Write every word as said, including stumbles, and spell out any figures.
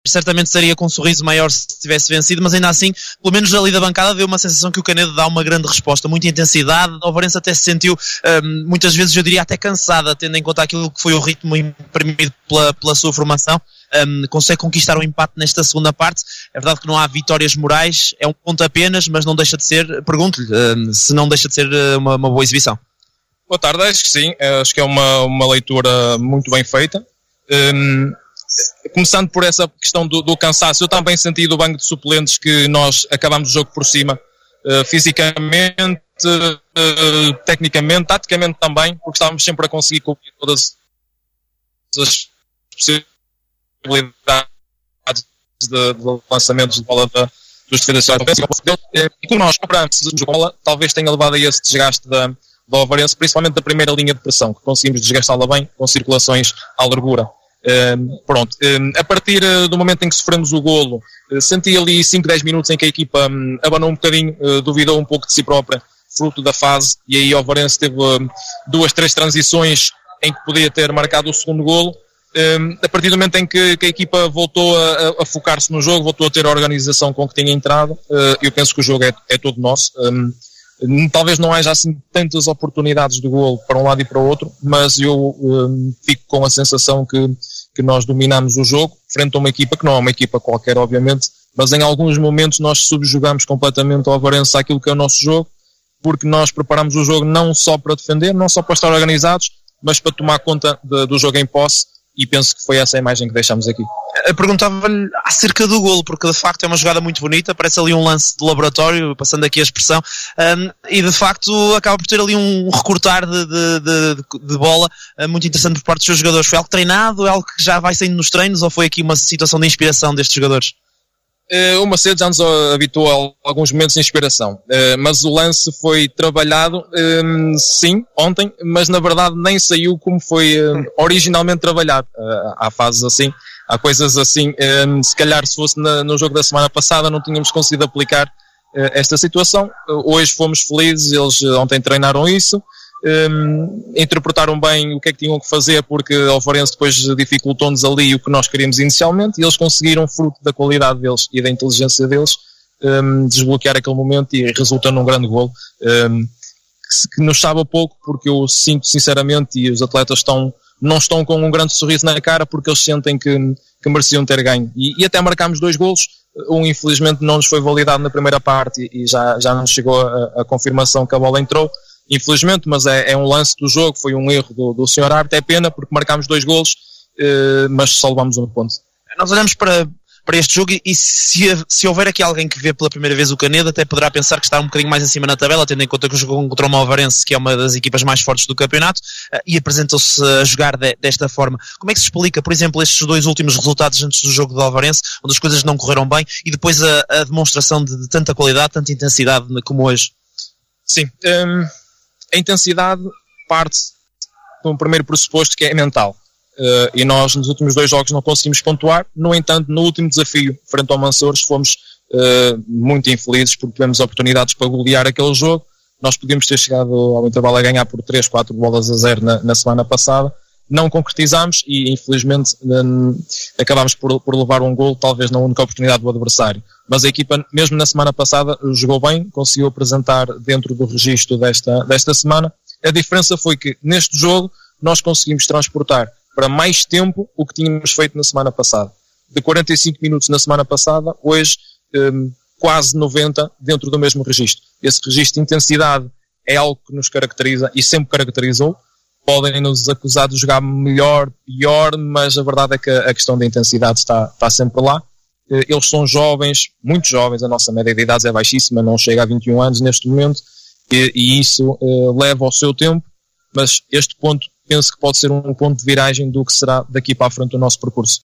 certamente estaria com um sorriso maior se tivesse vencido, mas ainda assim, pelo menos ali da bancada, deu uma sensação que o Canedo dá uma grande resposta, muita intensidade. O Ovarense até se sentiu, um, muitas vezes eu diria até cansada, tendo em conta aquilo que foi o ritmo imprimido pela, pela sua formação. Um, consegue conquistar o empate nesta segunda parte. É verdade que não há vitórias morais, é um ponto apenas, mas não deixa de ser, pergunto-lhe, um, se não deixa de ser uma, uma boa exibição. Boa tarde, acho que sim, acho que é uma, uma leitura muito bem feita. Um, Começando por essa questão do, do cansaço, eu também senti do banco de suplentes que nós acabámos o jogo por cima, uh, fisicamente, uh, tecnicamente, taticamente também, porque estávamos sempre a conseguir cobrir todas as possibilidades de, de lançamentos de bola da, dos defesas da e como nós compramos de bola, talvez tenha levado a esse desgaste da, da Ovarense, principalmente da primeira linha de pressão, que conseguimos desgastá-la bem, com circulações à largura. Uh, pronto, uh, a partir uh, do momento em que sofremos o golo, uh, senti ali cinco, dez minutos em que a equipa um, abanou um bocadinho, uh, duvidou um pouco de si própria, fruto da fase, e aí o Ovarense teve uh, duas, três transições em que podia ter marcado o segundo golo. Uh, a partir do momento em que, que a equipa voltou a, a focar-se no jogo, voltou a ter a organização com que tinha entrado, uh, eu penso que o jogo é, é todo nosso. Um, Talvez não haja assim tantas oportunidades de golo para um lado e para o outro, mas eu um, fico com a sensação que, que nós dominamos o jogo frente a uma equipa que não é uma equipa qualquer, obviamente, mas em alguns momentos nós subjugamos completamente o Ovarense àquilo que é o nosso jogo, porque nós preparamos o jogo não só para defender, não só para estar organizados, mas para tomar conta de, do jogo em posse, e penso que foi essa a imagem que deixamos aqui. Eu perguntava-lhe acerca do golo, porque de facto é uma jogada muito bonita, parece ali um lance de laboratório, passando aqui a expressão, um, e de facto acaba por ter ali um recortar de, de, de, de bola uh, muito interessante por parte dos seus jogadores. Foi algo treinado, é algo que já vai saindo nos treinos, ou foi aqui uma situação de inspiração destes jogadores? Uh, o Macedo já nos habituou a alguns momentos de inspiração, uh, mas o lance foi trabalhado, uh, sim, ontem, mas na verdade nem saiu como foi uh, originalmente trabalhado. Uh, há fases assim, há coisas assim, uh, se calhar se fosse na, no jogo da semana passada não tínhamos conseguido aplicar uh, esta situação. Uh, hoje fomos felizes, eles uh, ontem treinaram isso, Um, interpretaram bem o que é que tinham que fazer, porque o Ovarense depois dificultou-nos ali o que nós queríamos inicialmente, e eles conseguiram, fruto da qualidade deles e da inteligência deles, um, desbloquear aquele momento e resulta num grande golo, um, que, que nos sabe a pouco, porque eu sinto sinceramente, e os atletas estão, não estão com um grande sorriso na cara, porque eles sentem que, que mereciam ter ganho, e, e até marcámos dois golos. Um infelizmente não nos foi validado na primeira parte e, e já, já nos chegou a, a confirmação que a bola entrou, infelizmente, mas é, é um lance do jogo, foi um erro do, do senhor árbitro, é pena porque marcámos dois golos, eh, mas só levamos um ponto. Nós olhamos para, para este jogo e se, se houver aqui alguém que vê pela primeira vez o Canedo, até poderá pensar que está um bocadinho mais acima na tabela, tendo em conta que jogou contra o Ovarense, que é uma das equipas mais fortes do campeonato, e apresentou-se a jogar de, desta forma. Como é que se explica, por exemplo, estes dois últimos resultados antes do jogo do Ovarense, onde as coisas não correram bem, e depois a, a demonstração de, de tanta qualidade, tanta intensidade como hoje? Sim, um... a intensidade parte de um primeiro pressuposto que é mental, uh, e nós nos últimos dois jogos não conseguimos pontuar. No entanto, no último desafio frente ao Mansores fomos uh, muito infelizes porque tivemos oportunidades para golear aquele jogo. Nós podíamos ter chegado ao intervalo a ganhar por três, quatro bolas a zero na, na semana passada, não concretizamos e infelizmente um, acabámos por, por levar um golo, talvez na única oportunidade do adversário. Mas a equipa, mesmo na semana passada, jogou bem, conseguiu apresentar dentro do registro desta, desta semana. A diferença foi que, neste jogo, nós conseguimos transportar para mais tempo o que tínhamos feito na semana passada. De quarenta e cinco minutos na semana passada, hoje, um, quase noventa dentro do mesmo registro. Esse registro de intensidade é algo que nos caracteriza e sempre caracterizou. Podem nos acusar de jogar melhor, pior, mas a verdade é que a questão da intensidade está, está sempre lá. Eles são jovens, muito jovens, a nossa média de idades é baixíssima, não chega a vinte e um anos neste momento, e, e isso uh, leva ao seu tempo, mas este ponto penso que pode ser um ponto de viragem do que será daqui para a frente o nosso percurso.